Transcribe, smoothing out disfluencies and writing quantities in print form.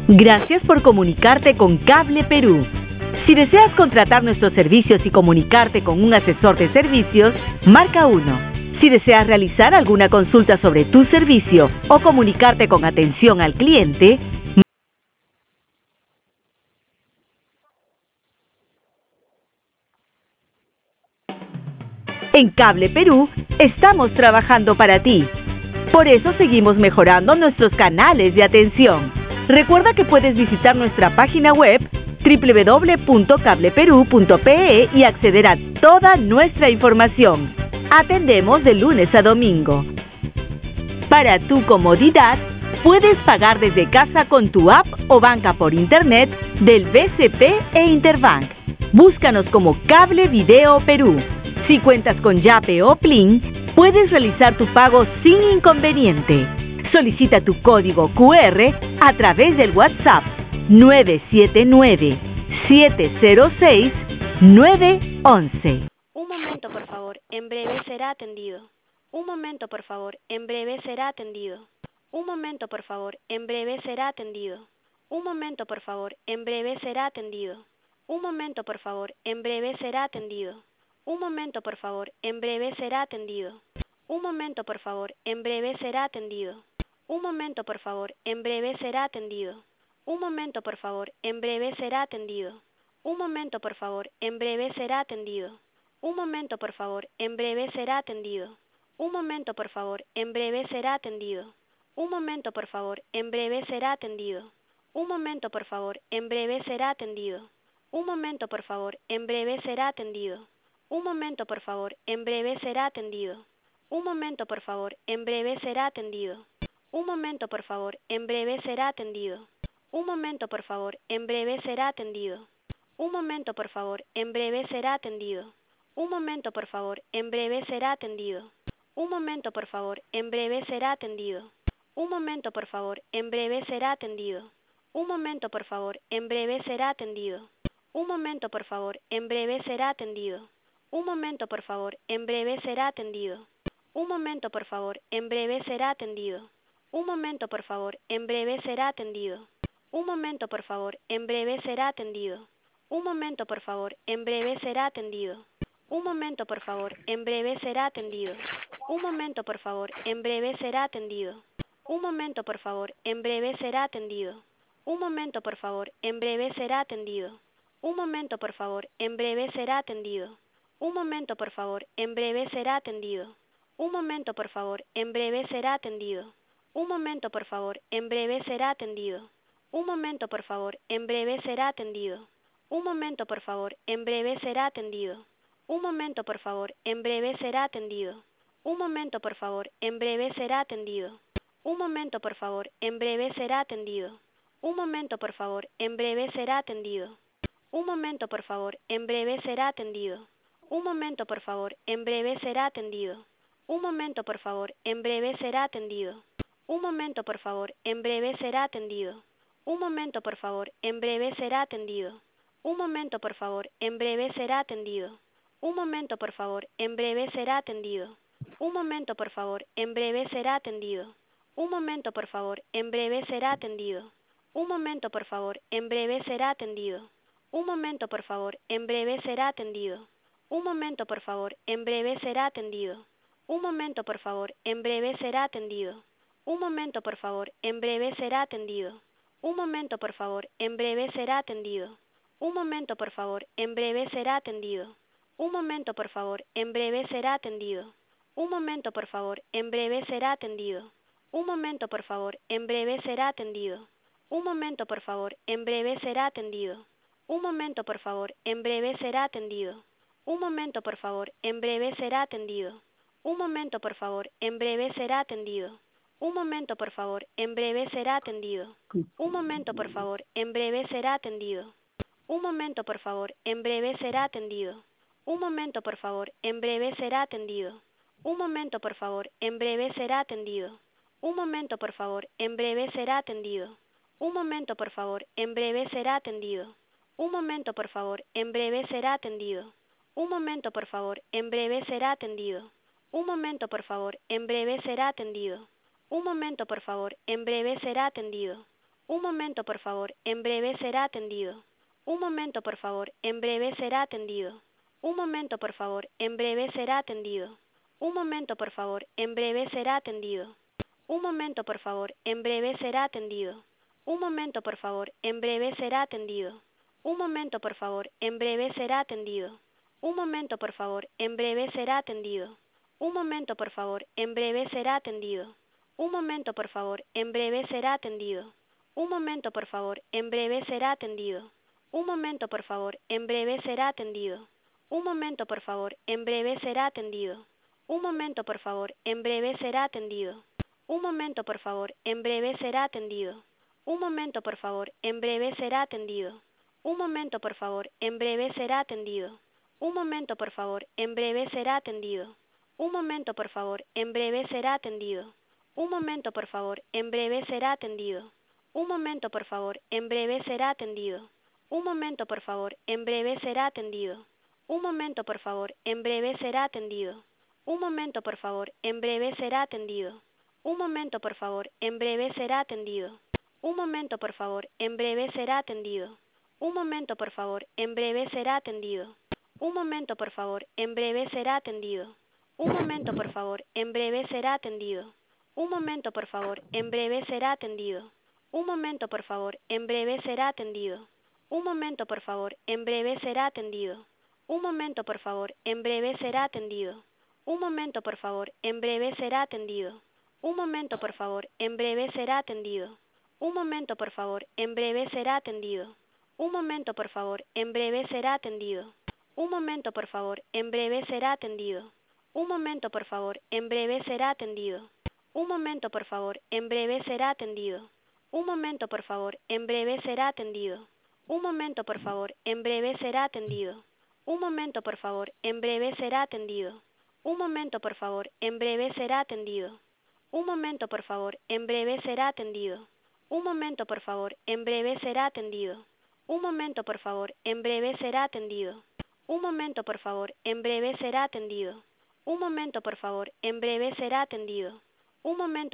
Gracias por comunicarte con Cable Perú. Si deseas contratar nuestros servicios y comunicarte con un asesor de servicios, marca 1. Si deseas realizar alguna consulta sobre tu servicio o comunicarte con atención al cliente, en Cable Perú estamos trabajando para ti. Por eso seguimos mejorando nuestros canales de atención. Recuerda que puedes visitar nuestra página web www.cableperu.pe y acceder a toda nuestra información. Atendemos de lunes a domingo. Para tu comodidad, puedes pagar desde casa con tu app o banca por internet del BCP e Interbank. Búscanos como Cable Video Perú. Si cuentas con Yape o Plin, puedes realizar tu pago sin inconveniente. Solicita tu código QR a través del WhatsApp 979-706-911. Un momento, por favor. En breve será atendido. Un momento, por favor. En breve será atendido. Un momento, por favor. En breve será atendido. Un momento, por favor. En breve será atendido. Un momento, por favor. En breve será atendido. Un momento, por favor. En breve será atendido. Un momento, por favor. En breve será atendido. Un momento, por favor. En breve será atendido. Un momento, por favor. En breve será atendido. Un momento, por favor. En breve será atendido. Un momento, por favor. En breve será atendido. Un momento, por favor. En breve será atendido. Un momento, por favor. En breve será atendido. Un momento, por favor. En breve será atendido. Un momento, por favor. En breve será atendido. Un momento, por favor. En breve será atendido. Un momento, por favor. En breve será atendido. Un momento, por favor. En breve será atendido. Un momento, por favor. En breve será atendido. Un momento, por favor. En breve será atendido. Un momento, por favor. En breve será atendido. Un momento, por favor. En breve será atendido. Un momento, por favor. En breve será atendido. Un momento, por favor. En breve será atendido. Un momento, por favor. En breve será atendido. Un momento, por favor. En breve será atendido. Un momento, por favor. En breve será atendido. Un momento, por favor. En breve será atendido. Un momento, por favor. En breve será atendido. Un momento, por favor. En breve será atendido. Un momento, por favor. En breve será atendido. Un momento, por favor. En breve será atendido. Un momento, por favor. En breve será atendido. Un momento, por favor. En breve será atendido. Un momento, por favor. En breve será atendido. Un momento, por favor. En breve será atendido. Un momento, por favor. En breve será atendido. Un momento, por favor. En breve será atendido. Un momento, por favor. En breve será atendido. Un momento, por favor. En breve será atendido. Un momento, por favor. En breve será atendido. Un momento, por favor. En breve será atendido. Un momento, por favor. En breve será atendido. Un momento, por favor. En breve será atendido. Un momento, por favor. En breve será atendido. Un momento, por favor. En breve será atendido. Un momento, por favor. En breve será atendido. Un momento, por favor. En breve será atendido. Un momento, por favor. En breve será atendido. Un momento, por favor. En breve será atendido. Un momento, por favor. En breve será atendido. Un momento, por favor. En breve será atendido. Un momento, por favor. En breve será atendido. Un momento, por favor. En breve será atendido. Un momento, por favor. En breve será atendido. Un momento, por favor. En breve será atendido. Un momento, por favor. En breve será atendido. Un momento, por favor. En breve será atendido. Un momento, por favor. En breve será atendido. Un momento, por favor. En breve será atendido. Un momento, por favor. En breve será atendido. Un momento, por favor. En breve será atendido. Un momento, por favor. En breve será atendido. Un momento, por favor. En breve será atendido. Un momento, por favor. En breve será atendido. Un momento, por favor. En breve será atendido. Un momento, por favor. En breve será atendido. Un momento, por favor. En breve será atendido. Un momento, por favor. En breve será atendido. Un momento, por favor. En breve será atendido. Un momento, por favor. En breve será atendido. Un momento, por favor. En breve será atendido. Un momento, por favor. En breve será atendido. Un momento, por favor. En breve será atendido. Un momento, por favor. En breve será atendido. Un momento, por favor. En breve será atendido. Un momento, por favor. En breve será atendido. Un momento, por favor. En breve será atendido. Un momento, por favor, en breve será atendido. Un momento, por favor, en breve será atendido. Un momento, por favor, en breve será atendido. Un momento, por favor, en breve será atendido. Un momento, por favor, en breve será atendido. Un momento, por favor, en breve será atendido. Un momento, por favor, en breve será atendido. Un momento, por favor, en breve será atendido. Un momento, por favor, en breve será atendido. Un momento, por favor, en breve será atendido. Un momento, por favor, en breve será atendido. Un momento, por favor, en breve será atendido. Un momento, por favor, en breve será atendido. Un momento, por favor, en breve será atendido. Un momento, por favor, en breve será atendido. Un momento, por favor, en breve será atendido. Un momento, por favor, en breve será atendido. Un momento, por favor, en breve será atendido. Un momento, por favor, en breve será atendido. Un momento, por favor, en breve será atendido. Un momento, por favor, en breve será atendido. Un momento, por favor, en breve será atendido. Un momento, por favor, en breve será atendido. Un momento, por favor, en breve será atendido. Un momento, por favor, en breve será atendido. Un momento, por favor, en breve será atendido. Un momento, por favor, en breve será atendido. Un momento, por favor, en breve será atendido. Un momento, por favor, en breve será atendido. Un momento, por favor, en breve será atendido. Un momento, por favor, en breve será atendido. Un momento, por favor, en breve será atendido. Un momento, por favor, en breve será atendido. Un momento, por favor, en breve será atendido. Un momento, por favor, en breve será atendido. Un momento, por favor, en breve será atendido. Un momento, por favor, en breve será atendido. Un momento, por favor, en breve será atendido. Un momento, por favor, en breve será atendido. Un momento, por favor, en breve será atendido. Un momento, por favor, en breve será atendido. Un momento, por favor, en breve será atendido. Un momento, por favor, en breve será atendido. Un momento, por favor, en breve será atendido. Un momento, por favor, en breve será atendido. Un momento, por favor, en breve será atendido. Un momento, por favor, en breve será atendido. Un momento, por favor, en breve será atendido. Un momento, por favor, en breve será atendido. Un momento,